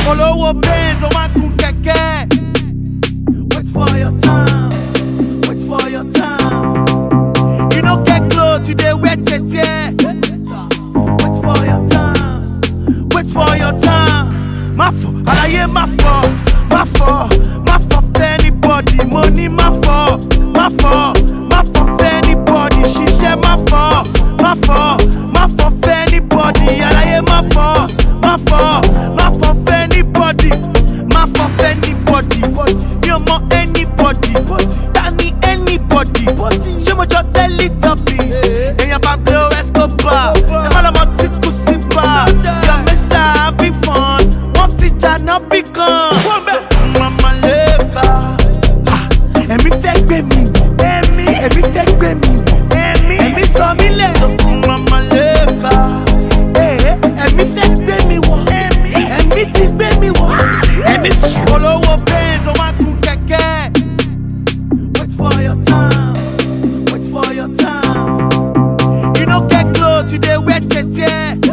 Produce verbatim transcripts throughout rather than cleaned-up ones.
Olówó Benz, ó máa gun kẹ̀kẹ́. Wait for your time, wait for your time. You no get clothes, you dey wear tete. Wait for your time, wait for your time. Má fọ̀, àlàyé má fọ̀, má fọ̀, má fọ̀ fẹ́ anybody. Mo ní má fọ̀, má fọ̀, má fọ̀ fẹ́ anybody. Ṣiṣẹ́ má fọ̀, má fọ̀, má fọ̀ fẹ́ anybody. Àlàyé má fọ̀, má fọ̀, má fọ̀ fẹ́ anybody. Má fọ̀ fẹ́ anybody. Mi ò mọ anybody. Ta ni anybody? Ṣé mo jọ tẹ́lí tọ́pì? Èèyàn Pablo Escobar. Ẹ má lọ́mọ tí kú sí bá. Yọ mẹ́sà having fun. Wọ́n fi jàná bí kan. Mama lẹ́ka. Ẹ̀mí fẹ́ gbé mi wọ̀. Ẹ̀mí fẹ́ gbé mi wọ̀. Ẹ̀mí sọ mí lẹ̀. Mama lẹ́ka. Ẹ̀mí fẹ́ gbé mi wọ̀. Ẹ̀mí ti gbé mi wọ̀. Ẹ̀mí olówó Benz, ó máa gun kẹ̀kẹ́. Wait for your time. Wait for your time. You no get clothes, you dey wear tete.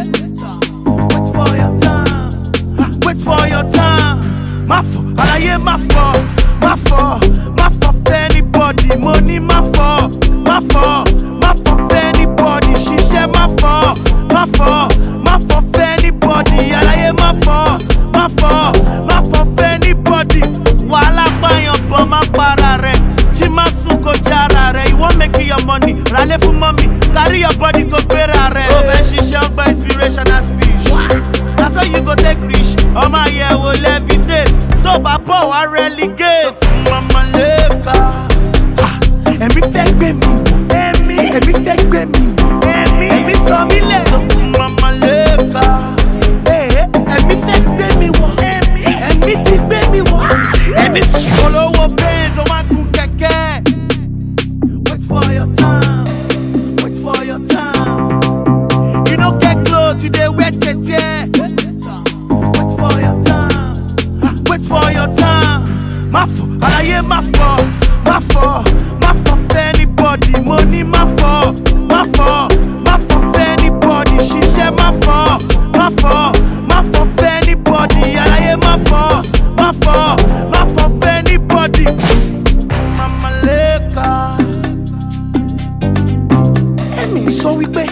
Wait for your time. Wait for your time. Má fọ̀, àlàyé má fọ̀, má fọ̀, má fọ̀ fẹ́ anybody. Mo ní má fọ̀, má fọ̀, má fọ̀ fẹ́ anybody. Ṣiṣẹ́ má fọ̀, má fọ̀, má fọ̀ fẹ́ anybody. Àlàyé má fọ̀, má fọ̀, má fọ̀ fẹ́ anybody. Wàhálà pààyàn bọ̀ má para rẹ̀. Jí má sùn kó jára rẹ̀. You wan make your money, ralé fún mọ́mì. Carry your body kó gbéra rẹ̀. Ó fẹ́ ṣiṣẹ́ ọgbà inspirational speech. That's how you go take rich. Ọmọ àyẹ̀wò levitate. Tó bá bọ̀ wá relegate. Mama lẹ́ka. Ẹ̀mí fẹ́ gbé mi wọ̀. Ẹ̀mí fẹ́ gbé mi wọ̀. Ẹ̀mí sọ mí lẹ̀. Mama lẹ́ka. Ẹ̀mí fẹ́ gbé mi wọ̀. Ẹ̀mí ti gbé mi wọ̀. Ẹ̀mí olówó Benz, ó máa gun kẹ̀kẹ́. Wait for your time. Wait for your time. You no get clothes, you dey wear tete. Wait for your time. Wait for your time. Má fọ̀, àlàyé má fọ̀, má fọ̀, má fọ̀ fẹ́ anybody. Mo ní má fọ̀, má fọ̀, má fọ̀ fẹ́ anybody. Ṣiṣẹ́ má fọ̀, má fọ̀, má fọ̀ fẹ́ anybody. Àlàyé má fọ̀, má fọ̀, má fọ̀ fẹ́ anybody. Mama lẹ́ka. Ẹ̀mí sọ wípé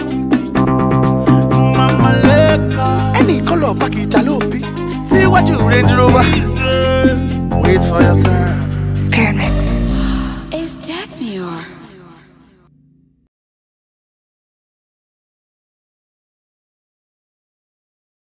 Mama lẹ́ka. Ẹnì kan lọ bá kìí jà lóbi. Síwájú Range Rover. Wait for your time. Spirit Mix. It's Jack New York.